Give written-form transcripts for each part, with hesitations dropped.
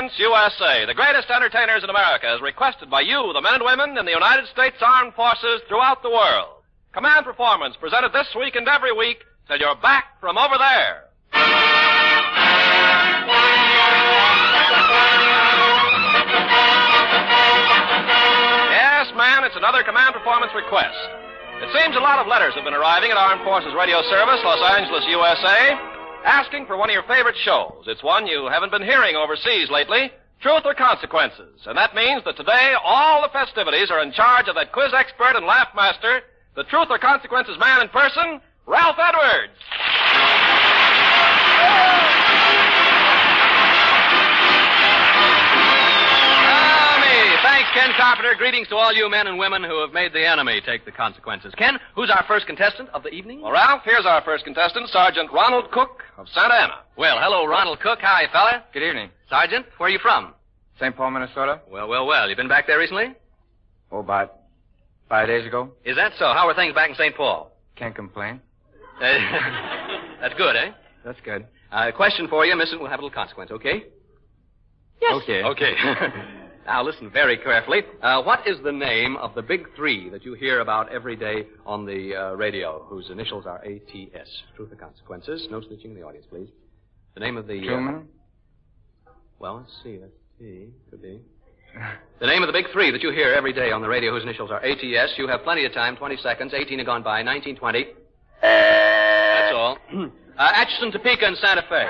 Performance USA, the greatest entertainers in America, as requested by you, the men and women in the United States Armed Forces throughout the world. Command Performance, presented this week and every week till you're back from over there. Yes, man, it's another Command Performance request. It seems a lot of letters have been arriving at Armed Forces Radio Service, Los Angeles, USA, asking for one of your favorite shows. It's one you haven't been hearing overseas lately, Truth or Consequences. And that means that today all the festivities are in charge of that quiz expert and laugh master, the Truth or Consequences man in person, Ralph Edwards. Thanks, Ken Carpenter. Greetings to all you men and women who have made the enemy take the consequences. Ken, who's our first contestant of the evening? Well, Ralph, here's our first contestant, Sergeant Ronald Cook of Santa Ana. Well, hello, Ronald Cook. How are you, fella? Good evening. Sergeant, where are you from? St. Paul, Minnesota. Well. You been back there recently? Oh, about 5 days ago. Is that so? How are things back in St. Paul? Can't complain. That's good, eh? That's good. Question for you, miss it will have a little consequence, okay? Yes. Okay. Now, listen very carefully. What is the name of the big three that you hear about every day on the radio, whose initials are ATS? Truth or Consequences. No snitching in the audience, please. The name of the... Truman? Well, let's see. Could be. The name of the big three that you hear every day on the radio, whose initials are ATS. You have plenty of time, 20 seconds. 18 have gone by, 19:20. That's all. Atchison, Topeka, and Santa Fe.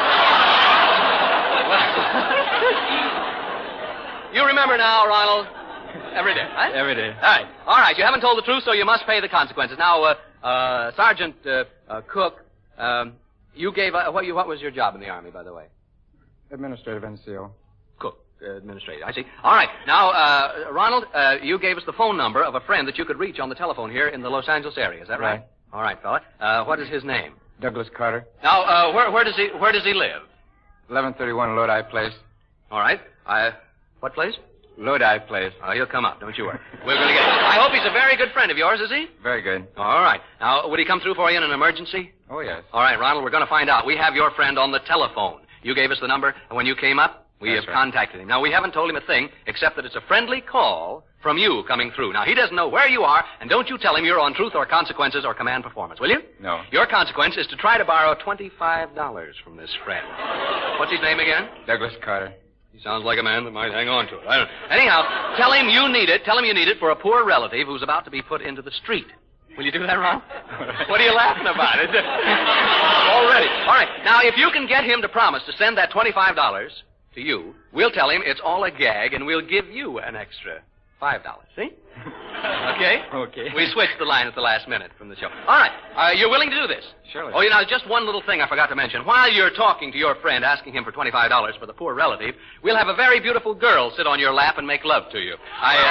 You remember now, Ronald? Every day, right? Every day. All right. You haven't told the truth, so you must pay the consequences. Now, Sergeant Cook, you gave... what was your job in the Army, by the way? Administrative NCO. Cook, administrative. I see. All right. Now, Ronald, you gave us the phone number of a friend that you could reach on the telephone here in the Los Angeles area. Is that right? All right, fella. What is his name? Douglas Carter. Now, where does he live? 1131 Lodi Place. All right. What place? Lodi Place. Oh, he'll come up. Don't you worry. We're going to get him. I hope he's a very good friend of yours, is he? Very good. All right. Now, would he come through for you in an emergency? Oh, yes. All right, Ronald, we're going to find out. We have your friend on the telephone. You gave us the number, and when you came up, we have contacted him. Now, we haven't told him a thing, except that it's a friendly call from you coming through. Now, he doesn't know where you are, and don't you tell him you're on Truth or Consequences or Command Performance, will you? No. Your consequence is to try to borrow $25 from this friend. What's his name again? Douglas Carter. He sounds like a man that might hang on to it. I don't know. Anyhow, tell him you need it. Tell him you need it for a poor relative who's about to be put into the street. Will you do that, Ron? What are you laughing about? Already. All right. Now, if you can get him to promise to send that $25 to you, we'll tell him it's all a gag, and we'll give you an extra $5. See? Okay? Okay. We switched the line at the last minute from the show. All right. You're willing to do this? Surely. Oh, just one little thing I forgot to mention. While you're talking to your friend, asking him for $25 for the poor relative, we'll have a very beautiful girl sit on your lap and make love to you.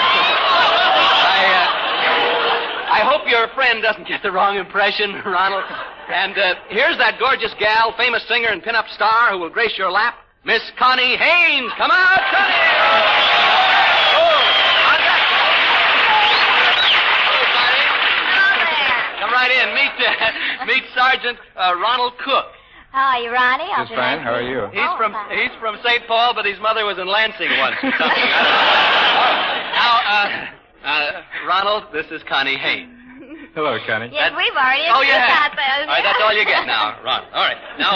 I hope your friend doesn't get the wrong impression, Ronald. And here's that gorgeous gal, famous singer and pinup star who will grace your lap, Miss Connie Haynes. Come out, Connie! Come right in. Meet Sergeant Ronald Cook. How are you, Ronnie? Just fine. How are you? He's from St. Paul, but his mother was in Lansing once or something. Now, Ronald, this is Connie Haynes. Hello, Connie. Yes, we've already Oh, yeah. got those. All right, that's all you get now, Ron. All right. Now,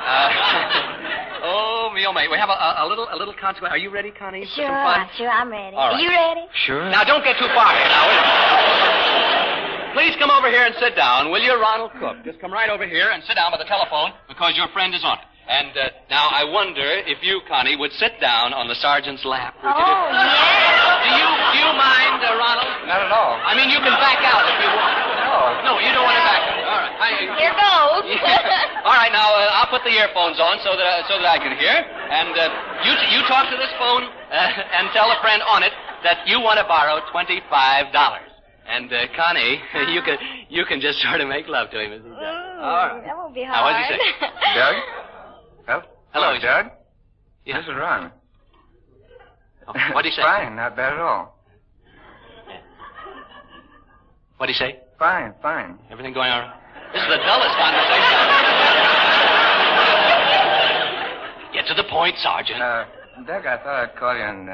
oh, me, oh, mate. We have a little consequence. Are you ready, Connie? for some fun? Sure, I'm ready. All right. Are you ready? Sure. Now, don't get too far here now. Please come over here and sit down, will you, Ronald Cook? Just come right over here and sit down by the telephone because your friend is on it. And now I wonder if you, Connie, would sit down on the sergeant's lap. Oh, yes. Do you mind, Ronald? Not at all. I mean, you can back out if you want. No, you don't want to back out. All right. Here goes. All right, now I'll put the earphones on so that I can hear. And you talk to this phone and tell a friend on it that you want to borrow $25. And Connie, you can just sort of make love to him as he does. All right. That won't be hard. Now, what did you say? Doug? Hello, Hello, Doug. Yeah. This is Ron. Oh, what did he say? Fine, not bad at all. What did he say? Fine. Everything going all right? This is the dullest conversation. Get to the point, Sergeant. Doug, I thought I'd call you and,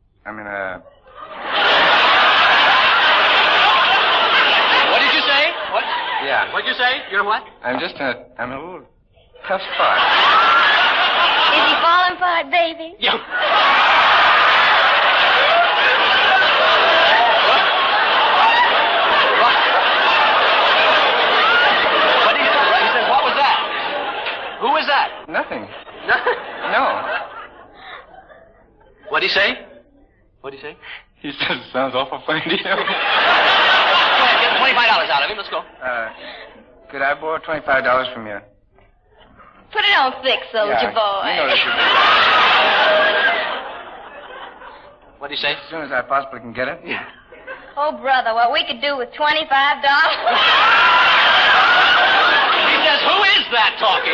What did you say? What? Yeah. What'd you say? You're what? I'm in a little tough spot. Is he falling for it, baby? Yeah. What did he say? He says, what was that? Who was that? Nothing. Nothing. No. What'd he say? What'd he say? He says it sounds awful funny to you. Go ahead, get $25 out of him. Let's go. Could I borrow $25 from you? Put it on thick, soldier boy. You know that you What'd he say? As soon as I possibly can get it. Yeah. Oh, brother, what we could do with $25. He says, who is that talking?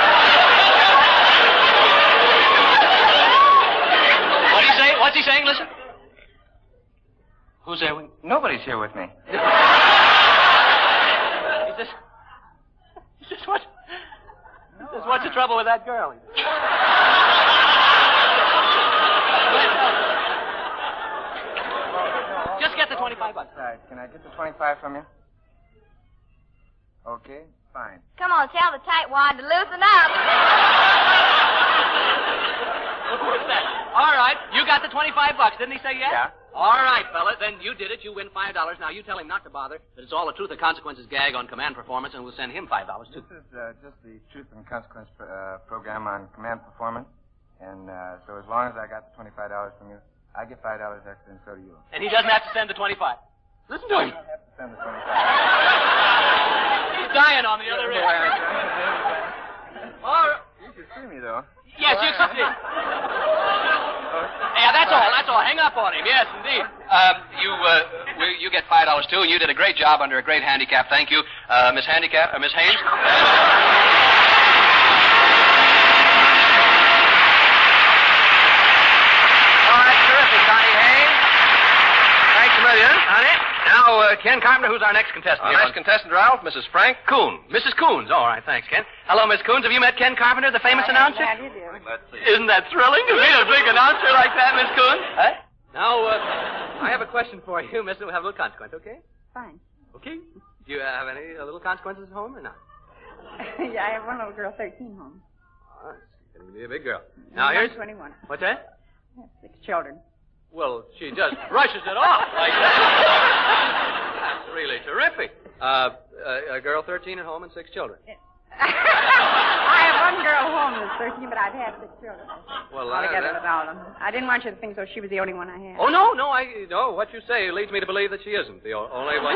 What'd he say? What's he saying? Listen. Who's there? Nobody's here with me. He says, what? He says, what's the trouble with that girl? Just get the $25. Can I get the 25 from you? Okay, fine. Come on, tell the tightwad to loosen up. Who's that? All right, you got the $25, didn't he say yes? Yeah. All right, fella, then you did it. You win $5. Now you tell him not to bother, that it's all the truth and consequences gag on Command Performance, and we'll send him $5 too. This is just the Truth and Consequence program on Command Performance. And so as long as I got the $25 from you, I get $5 extra, and so do you. And he doesn't have to send the 25. Listen to him. I don't have to send the 25. He's dying on the other end. All right. You should see me, though. Yes, you should see. Yeah, that's all. That's all. Hang up on him. Yes, indeed. You get $5 too, and you did a great job under a great handicap. Thank you, Miss Haynes. Honey. Now, Ken Carpenter, who's our next contestant? Our next contestant, Ralph, Mrs. Frank Coon. Mrs. Coons. All right, thanks, Ken. Hello, Miss Coons. Have you met Ken Carpenter, the famous announcer? Glad you do. Isn't that thrilling to meet a big announcer like that, Miss Coons? Huh? Now, I have a question for you, Miss. We'll have a little consequence, okay? Fine. Okay. Do you have any little consequences at home or not? Yeah, I have one little girl, 13, home. All right. She's going to be a big girl. Now, here's... 21. What's that? I have 6 children. Well, she just brushes it off like that. That's really terrific. A girl 13 at home and 6 children. I have one girl home that's 13, but I've had 6 children. Well, altogether with all of them. I didn't want you to think so she was the only one I had. Oh, no, what you say leads me to believe that she isn't the only one.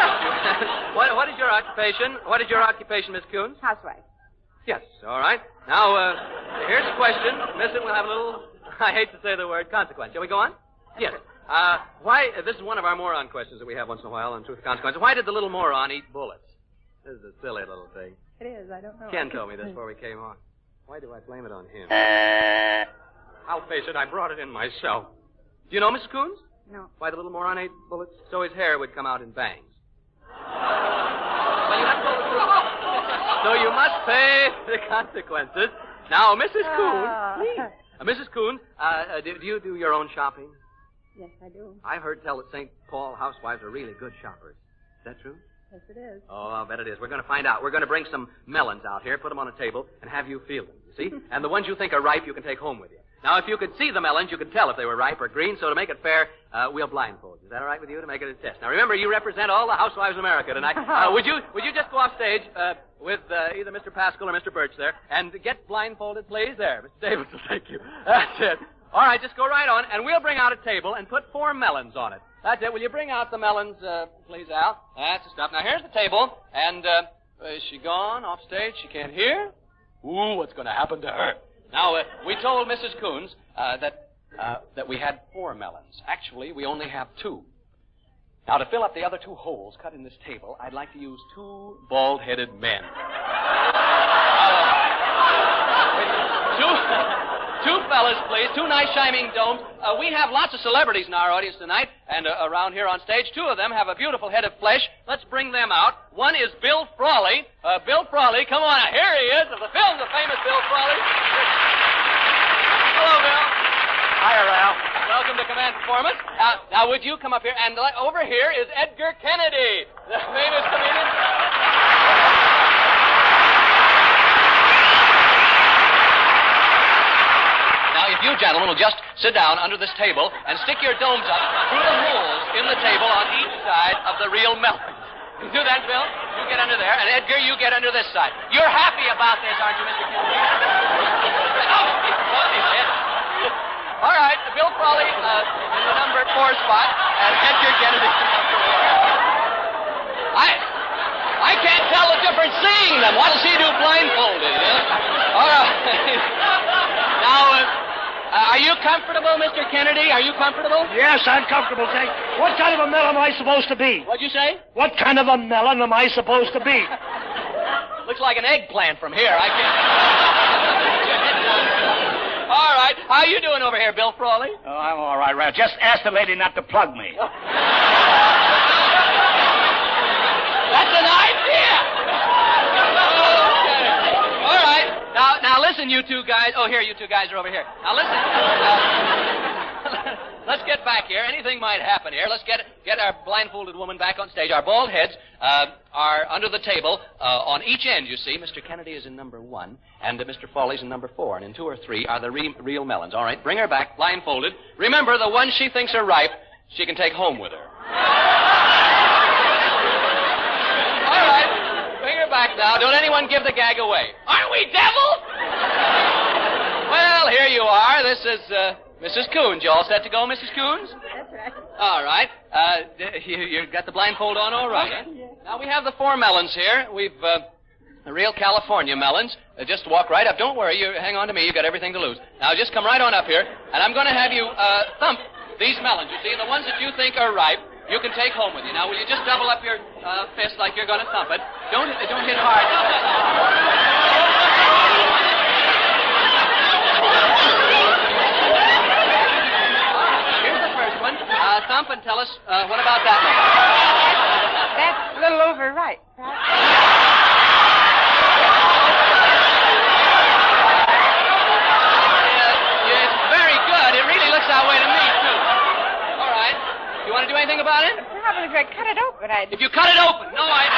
What is your occupation? What is your occupation, Miss Coons? Housewife. Yes, all right. Now, here's a question. Miss it, we'll have a little, I hate to say the word, consequence. Shall we go on? Yes. This is one of our moron questions that we have once in a while on Truth and Consequence. Why did the little moron eat bullets? This is a silly little thing. It is, I don't know. Ken told me this before we came on. Why do I blame it on him? I'll face it, I brought it in myself. Do you know, Mrs. Coons? No. Why the little moron ate bullets? So his hair would come out in bangs. Well, you have to go the truth. So you must pay the consequences. Now, Mrs. Coons, Mrs. Coons, do you do your own shopping? Yes, I do. I've heard tell that St. Paul housewives are really good shoppers. Is that true? Yes, it is. Oh, I'll bet it is. We're going to find out. We're going to bring some melons out here, put them on a table, and have you feel them, you see? And the ones you think are ripe, you can take home with you. Now, if you could see the melons, you could tell if they were ripe or green, so to make it fair, we'll blindfold you. Is that all right with you, to make it a test? Now, remember, you represent all the housewives of America tonight. Would you just go off stage with either Mr. Pascal or Mr. Birch there, and get blindfolded, please? There, Mr. Davis will take you. That's it. All right, just go right on, and we'll bring out a table and put 4 melons on it. That's it. Will you bring out the melons, please, Al? That's the stuff. Now, here's the table, and is she gone off stage? She can't hear? Ooh, what's going to happen to her? Now, we told Mrs. Coons that we had 4 melons. Actually, we only have 2. Now, to fill up the other 2 holes cut in this table, I'd like to use 2 bald-headed men. Two fellas, please. 2 nice shining domes. We have lots of celebrities in our audience tonight and around here on stage. 2 of them have a beautiful head of flesh. Let's bring them out. One is Bill Frawley. Bill Frawley, come on. Here he is of the film, the famous Bill Frawley. Hello, Bill. Hiya, Ralph. Welcome to Command Performance. Now, would you come up here? And over here is Edgar Kennedy, the famous comedian. Now, if you gentlemen will just sit down under this table and stick your domes up through the holes in the table on each side of the real melon. You do that, Bill? You get under there. And Edgar, you get under this side. You're happy about this, aren't you, Mr. Kennedy? All right, Bill Frawley in the number 4 spot, and Edgar Kennedy in number 1. I can't tell the difference seeing them. What'll she do blindfolded? All right. Now, are you comfortable, Mr. Kennedy? Are you comfortable? Yes, I'm comfortable, Jake. What kind of a melon am I supposed to be? What'd you say? What kind of a melon am I supposed to be? Looks like an eggplant from here. I can't. All right. How you doing over here, Bill Frawley? Oh, I'm all right, Ralph. Just ask the lady not to plug me. That's an idea. Okay. All right. Now listen, you two guys. Oh, here, you two guys are over here. Now listen. Let's get back here. Anything might happen here. Let's get our blindfolded woman back on stage. Our bald heads are under the table on each end, you see. Mr. Kennedy is in number 1, and Mr. Frawley's in number 4, and in 2 or 3 are the real melons. All right, bring her back, blindfolded. Remember, the ones she thinks are ripe, she can take home with her. All right, bring her back now. Don't anyone give the gag away. Aren't we devils? Well, here you are. This is Mrs. Coons. You all set to go, Mrs. Coons? That's right. All right. You got the blindfold on all right, huh? Yes. Now, we have the 4 melons here. We've the real California melons. Just walk right up. Don't worry. You hang on to me. You've got everything to lose. Now, just come right on up here, and I'm going to have you thump these melons, you see, and the ones that you think are ripe, you can take home with you. Now, will you just double up your fist like you're going to thump it? Don't hit hard. Here's the first one. Thump and tell us, what about that one? That's a little overripe. Right? It's very good. It really looks that way to me, too. All right. You want to do anything about it? Probably if I cut it open, I'd... If you cut it open. No, I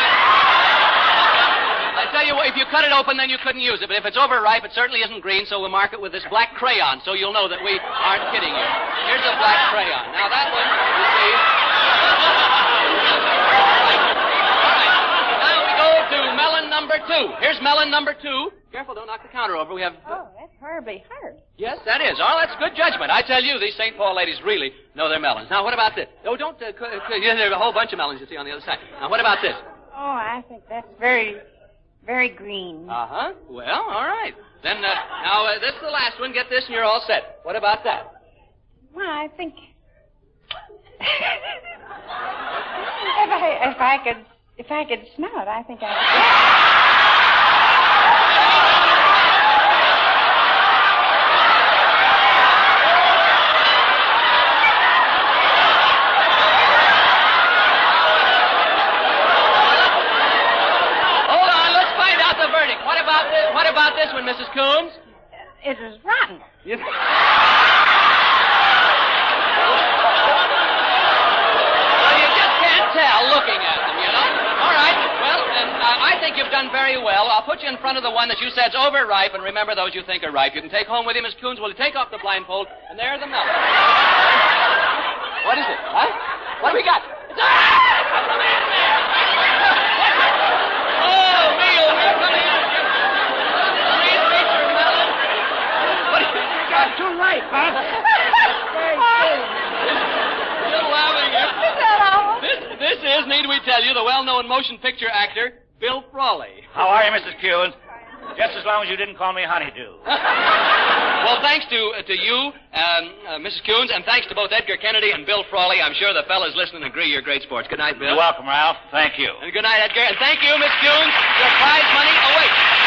tell you what, if you cut it open, then you couldn't use it. But if it's overripe, it certainly isn't green, so we'll mark it with this black crayon, so you'll know that we aren't kidding you. Here's a black crayon. Now, that one, you see... All right. Now we go to melon number 2. Here's melon number 2. Careful, don't knock the counter over. We have... Oh, that's horribly hard. Yes, that is. Oh, that's good judgment. I tell you, these St. Paul ladies really know their melons. Now, what about this? Oh, don't... there's a whole bunch of melons you see on the other side. Now, what about this? Oh, I think that's very, very green. Uh-huh. Well, all right. Then, now, this is the last one. Get this and you're all set. What about that? Well, I think... if I could smell it, I think I could... What about this one, Mrs. Coons? It was rotten. Well, you just can't tell looking at them, you know. All right. Well, I think you've done very well. I'll put you in front of the one that you said's overripe, and remember those you think are ripe. You can take home with you, Miss Coons. Will you take off the blindfold? And there are the melons. What is it? Huh? What do we got? Come in there! Oh, me, come in. Too late, Bob. Still laughing. This is, need we tell you, the well-known motion picture actor, Bill Frawley. How are you, Mrs. Coons? Just as long as you didn't call me honeydew. Well, thanks to you, Mrs. Coons, and thanks to both Edgar Kennedy and Bill Frawley. I'm sure the fellas listening agree you're great sports. Good night, Bill. You're welcome, Ralph. Thank you. And good night, Edgar. And thank you, Miss Coons. Your prize money awaits.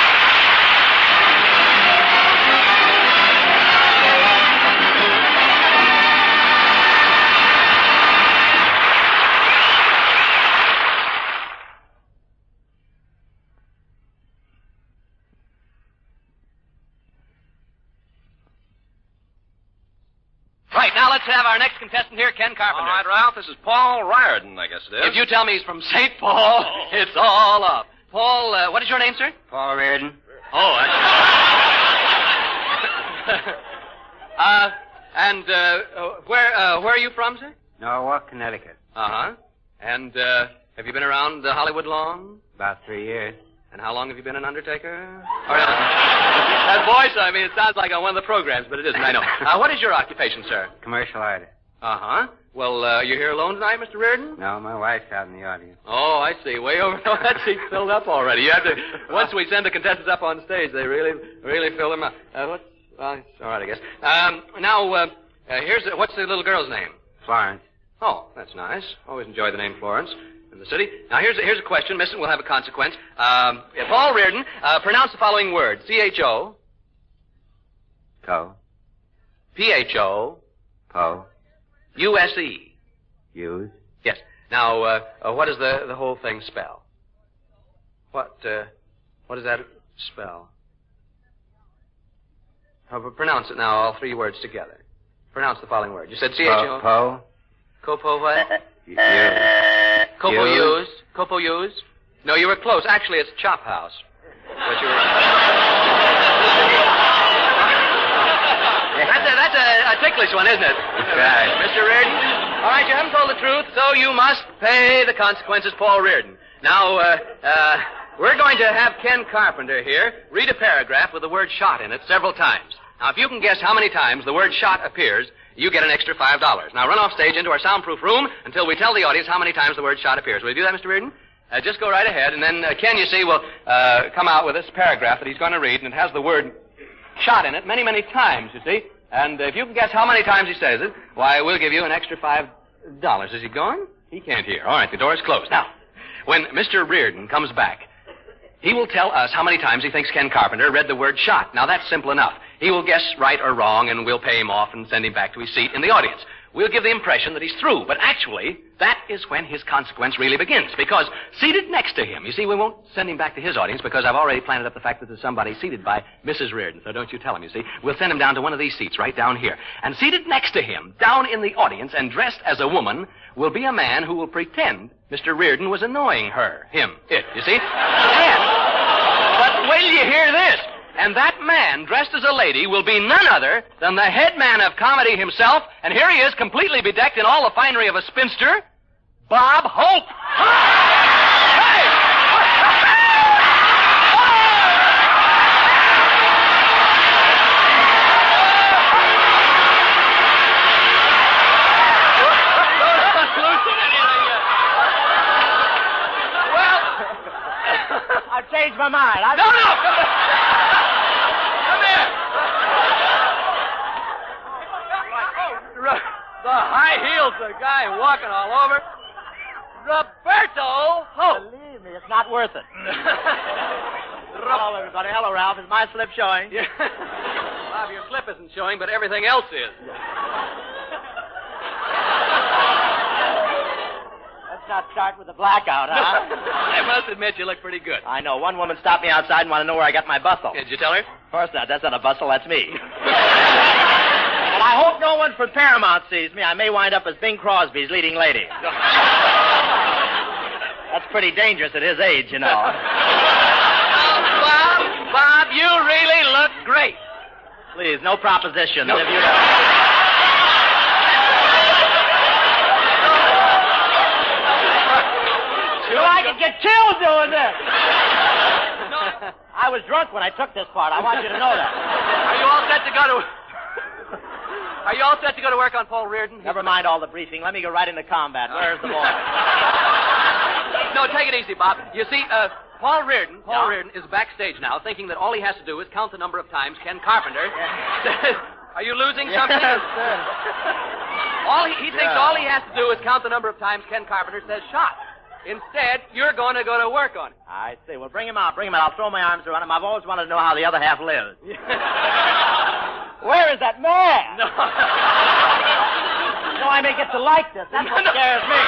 let's have our next contestant here, Ken Carpenter. All right, Ralph, this is Paul Riordan, I guess it is. If you tell me he's from St. Paul, it's all up. Paul, what is your name, sir? Paul Riordan. Oh, where are you from, sir? Norwalk, Connecticut. Uh-huh. And, have you been around Hollywood long? About 3 years. And how long have you been an undertaker? That voice, I mean, it sounds like on one of the programs, but it isn't, I know. What is your occupation, sir? Commercial artist. Uh-huh. Well, you're here alone tonight, Mr. Reardon? No, my wife's out in the audience. Oh, I see. Way over. Oh, that seat's filled up already. You have to. Once we send the contestants up on stage, they really fill them up. It's all right, I guess. What's the little girl's name? Florence. Oh, that's nice. Always enjoyed the name Florence in the city. Now, here's a question. Miss it will have a consequence. Paul Reardon, pronounce the following word. C-H-O. Co. P-H-O. Po. U-S-E. Use. Yes. Now, what does the whole thing spell? What does that spell? Pronounce it now, all three words together. Pronounce the following word. You said C-H-O. Po. Copo what? Use. Copo use. Copo use. No, you were close. Actually, it's Chop House. But you were... That's a ticklish one, isn't it? That's right. Mr. Reardon? All right, you haven't told the truth, so you must pay the consequences, Paul Reardon. Now, we're going to have Ken Carpenter here read a paragraph with the word shot in it several times. Now, if you can guess how many times the word shot appears, you get an extra $5. Now, run off stage into our soundproof room until we tell the audience how many times the word shot appears. Will you do that, Mr. Reardon? Just go right ahead, and then Ken, you see, will come out with this paragraph that he's going to read, and it has the word shot in it many, many times, you see. And if you can guess how many times he says it, why, we'll give you an extra $5. Is he gone? He can't hear. All right, the door is closed. Now, when Mr. Reardon comes back, he will tell us how many times he thinks Ken Carpenter read the word shot. Now, that's simple enough. He will guess right or wrong, and we'll pay him off and send him back to his seat in the audience. We'll give the impression that he's through, but actually, that is when his consequence really begins, because seated next to him, you see, we won't send him back to his audience because I've already planted up the fact that there's somebody seated by Mrs. Reardon, so don't you tell him, you see. We'll send him down to one of these seats right down here. And seated next to him, down in the audience and dressed as a woman, will be a man who will pretend Mr. Reardon was annoying her, him, it, you see. But wait till you hear this. And that man, dressed as a lady, will be none other than the head man of comedy himself, and here he is, completely bedecked in all the finery of a spinster, Bob Hope. Hey! Well, I've changed my mind. no! The high heels, the guy walking all over. Roberto Hope. Believe me, it's not worth it. Hello, everybody. Hello, Ralph. Is my slip showing? Yeah. Bob, your slip isn't showing, but everything else is. Let's not start with the blackout, huh? I must admit you look pretty good. I know. One woman stopped me outside and wanted to know where I got my bustle. Did you tell her? Of course not. That's not a bustle. That's me. Well, I hope no one from Paramount sees me. I may wind up as Bing Crosby's leading lady. That's pretty dangerous at his age, you know. Oh, Bob, you really look great. Please, no propositions. No. If you I could get killed doing this. No. I was drunk when I took this part. I want you to know that. Are you all set to go to... Are you all set to go to work on Paul Reardon? Never mind all the briefing. Let me go right into combat. Where's the boy? No, take it easy, Bob. You see, Paul Reardon is backstage now, thinking that all he has to do is count the number of times Ken Carpenter says... Are you losing something? Yes, sir. He thinks all he has to do is count the number of times Ken Carpenter says shot. Instead, you're going to go to work on it. I see. Well, bring him out. Bring him out. I'll throw my arms around him. I've always wanted to know how the other half lives. Where is that man? No. I may get to like this. That's what scares me.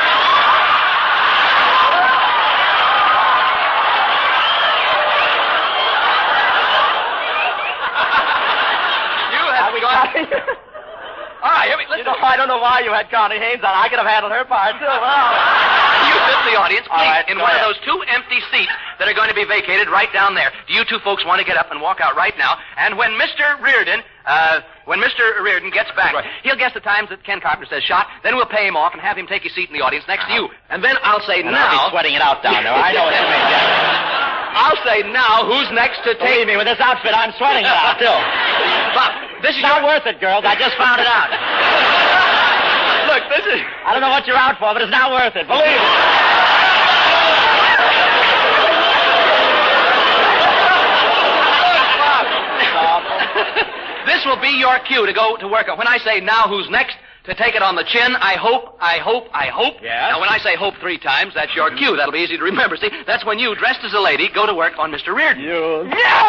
You have got... All right, here we... You know, I don't know why you had Connie Haynes on. I could have handled her part, too. You sit in the audience, All please, right, in go one ahead. of those 2 empty seats that are going to be vacated right down there. Do you 2 folks want to get up and walk out right now? And when Mr. Reardon gets back, he'll guess the times that Ken Carpenter says shot, then we'll pay him off and have him take his seat in the audience next to you. And then I'll say And now... I'll be sweating it out down there. I know what you mean, Jack. I'll say now who's next to take... Believe me, with this outfit, I'm sweating it out, too. Bob, this is It's not worth it, girls. I just found it out. Look, this is... I don't know what you're out for, but it's not worth it. Believe me. This will be your cue to go to work. When I say now who's next to take it on the chin, I hope. Yes? Now, when I say hope 3 times, that's your cue. That'll be easy to remember. See, that's when you, dressed as a lady, go to work on Mr. Reardon. You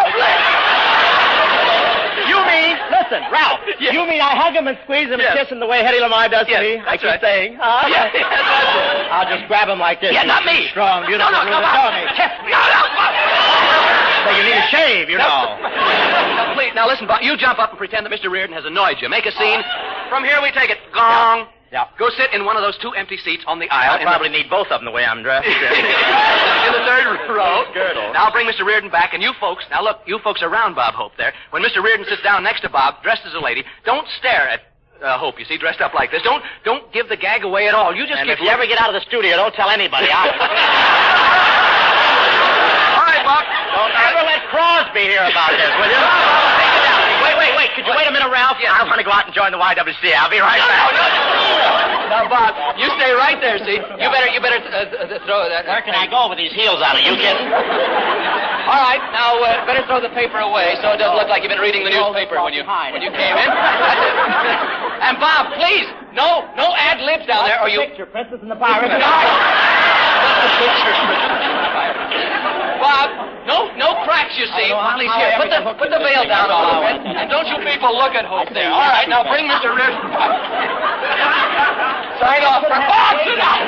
mean, listen, Ralph, Yes. you mean I hug him and squeeze him Yes. and kiss him the way Hetty Lamar does Yes, to me? that's I keep right. saying, huh? Yes, that's it. I'll just grab him like this. Yeah, not me. Strong, beautiful. No, Show me. Kiss me. So you need a shave, you know. Now, please, now listen, Bob, you jump up and pretend that Mr. Reardon has annoyed you. Make a scene. From here we take it. Gong. Yeah. Go sit in one of those 2 empty seats on the aisle. I'll probably need both of them the way I'm dressed. in the 3rd row. Girdle. Now bring Mr. Reardon back, and you folks, now look, you folks around Bob Hope there. When Mr. Reardon sits down next to Bob, dressed as a lady, don't stare at Hope, you see, dressed up like this. Don't give the gag away at all. You just And keep if you ever get out of the studio, don't tell anybody. All right, Bob. Don't ever let Crosby hear about this, will you? Wait. Could you wait a minute, Ralph? Yes. I want to go out and join the YWCA. I'll be right back. Now, Bob, you stay right there, see? You better throw that. Where can I go with these heels on it? You kidding? All right, now, better throw the paper away so it doesn't look like you've been reading the newspaper when you came in. And, Bob, please, no ad-libs down there, or you... Picture, Princess and the Pirates. Bob, no cracks, you see. Please, here, put the veil down a little bit. And don't you people look at Hope there. All right, now bring Mr. Reardon. Sign off. Bob, sit down.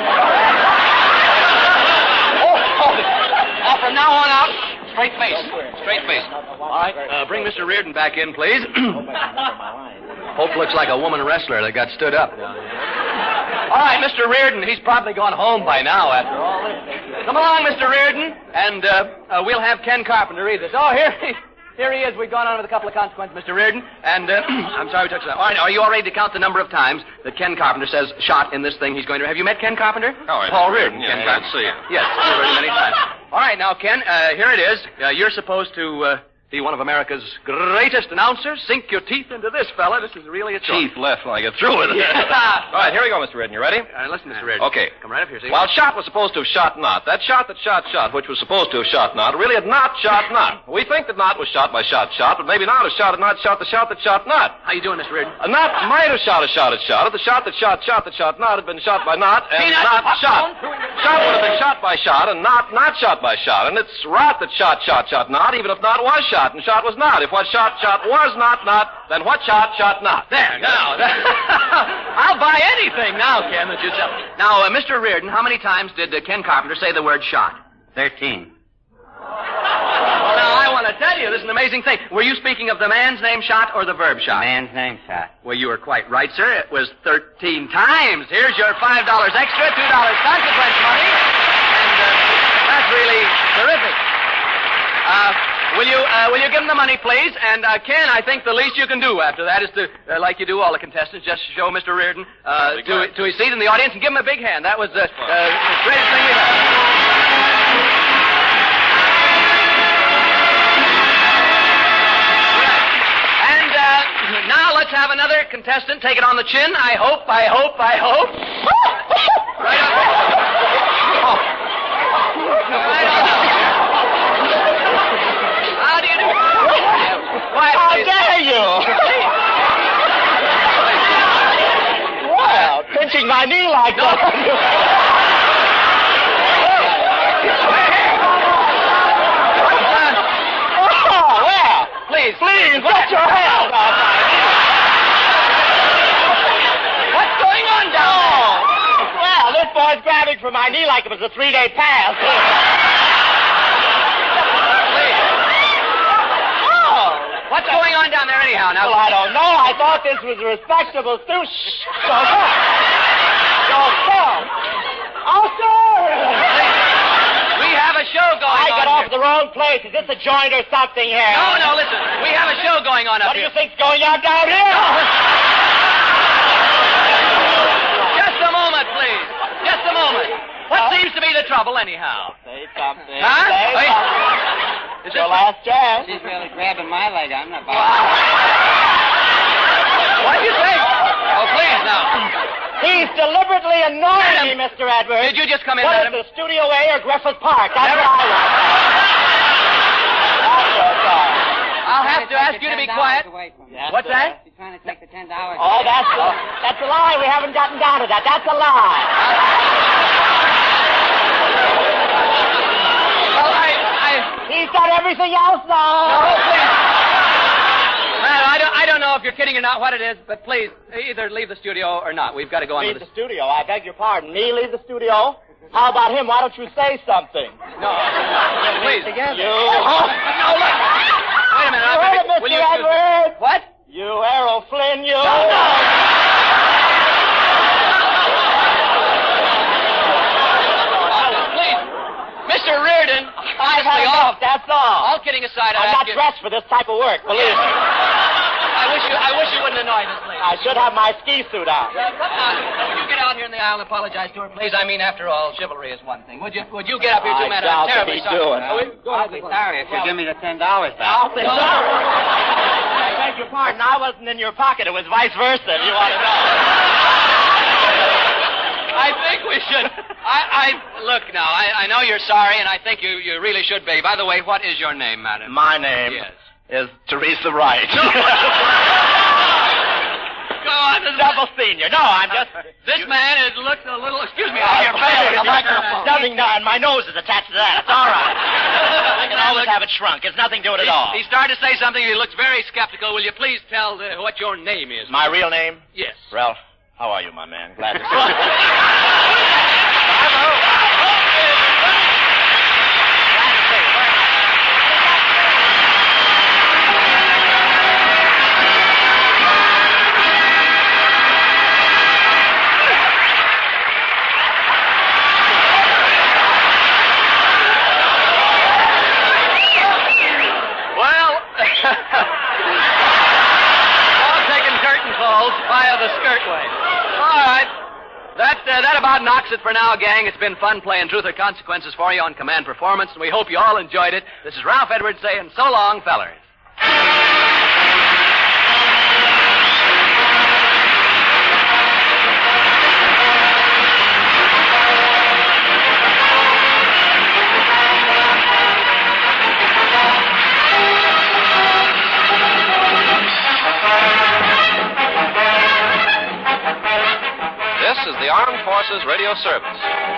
Oh, from now on out, straight face. All right, bring Mr. Reardon back in, please. Hope looks like a woman wrestler that got stood up. All right, Mr. Reardon, he's probably gone home by now after all this. Come along, Mr. Reardon, and we'll have Ken Carpenter read this. Oh, here he is. We've gone on with a couple of consequences, Mr. Reardon, and I'm sorry we took so long. All right, are you all ready to count the number of times that Ken Carpenter says shot in this thing he's going to... Have you met Ken Carpenter? Oh, Paul Reardon. Yeah, Ken I Carpenter. see him. Yes, I've heard him many times. All right, now, Ken, here it is. You're supposed to... be one of America's greatest announcers. Sink your teeth into this, fella. This is really a choice. Teeth left when I get through with it. Yeah. All right, here we go, Mr. Reardon. You ready? Listen, Mr. Reardon. Okay. Come right up here, see? While shot was supposed to have shot not, that shot, which was supposed to have shot not, really had not shot not. We think that not was shot by shot, but maybe not has shot had not shot the shot that shot not. How you doing, Mr. Reardon? Not might have shot a shot at shot. If the shot that shot not had been shot by not and Peanut, not popcorn. shot. Shot would have been shot by shot and not shot by shot. And it's rot that shot not, even if not was shot and shot was not. If what shot was not, then what shot not. There, now. I'll buy anything now, Ken, that you sell. Now, Mr. Reardon, how many times did Ken Carpenter say the word shot? 13. Well, now, I want to tell you, this is an amazing thing. Were you speaking of the man's name shot or the verb shot? Man's name shot. Well, you were quite right, sir. It was 13 times. Here's your $5 extra, $2 consequence money. And that's really terrific. Will you give him the money, please? And, Ken, I think the least you can do after that is to, like you do all the contestants, just show Mr. Reardon to his seat in the audience and give him a big hand. That was the greatest thing we've ever. And now let's have another contestant take it on the chin. I hope. Right up. Right on up. How do you do? Quiet, How please. dare you? Well, pinching my knee like that. Oh, well. Please, Get your hands off my knee. What's going on down there? Well, this boy's grabbing for my knee like it was a 3-day pass. What's going on down there anyhow? Now, Well, I don't know. I thought this was a respectable student. Shh. Oh, sir! we have a show going I on got off here. the wrong place. Is this a joint or something here? No, listen. We have a show going on up What do here. you think's going on down here? Just a moment, please. Just a moment. What seems to be the trouble, anyhow? Say something. Huh? Say Wait. something. Is Your this... last chance. She's really grabbing my leg. I'm not What did you say? Oh, please, now. He's deliberately annoying me, Mr. Edwards. Did you just come in, What madam? is this, Studio A or Griffith Park? That's Never- what I want. I'll have to ask you to be quiet. Yes, What's sir. that? She's trying to take the $10. Oh, that's a lie. We haven't gotten down to that. That's a lie. Well, He's done everything else now. No, please. Well, I don't know if you're kidding or not, what it is, but please, either leave the studio or not. We've got to go on Leave with the this. studio. I beg your pardon. Me leave the studio? How about him? Why don't you say something? No. Please. Together. You. No, look. Wait a minute. You heard it, Mr. Will you excuse me? Edwards? What? You Errol Flynn, you. Please. Mr. Reardon, I've had honestly, enough, that's all. all kidding aside, I'm I not ask you... dressed for this type of work, believe me. I wish you wouldn't annoy this lady. I should have my ski suit on. Come on. Would you get out here in the aisle and apologize to her, please? I mean, after all, chivalry is one thing. Would you get up here, too, man? I I'm doubt to terribly be sorry. doing. I'll be sorry if you give me the $10 back. I'll be sorry. I beg your pardon. I wasn't in your pocket. It was vice versa, if you want to know. I think we should. Look now. I know you're sorry, and I think you really should be. By the way, what is your name, madam? My name Yes. is Teresa Wright. Go on. Double senior. No, I'm just... This man looks a little... Excuse me. Your face, the microphone. Nothing done. My nose is attached to that. It's all right. I can always have it shrunk. It's nothing to it at all. He started to say something. He looks very skeptical. Will you please tell what your name is? My real name? Yes. Ralph. How are you, my man? Glad to see you. Well, all taking curtain calls via the skirtway. All right. That about knocks it for now, gang. It's been fun playing Truth or Consequences for you on Command Performance, and we hope you all enjoyed it. This is Ralph Edwards saying so long, fellers. This is the Armed Forces Radio Service.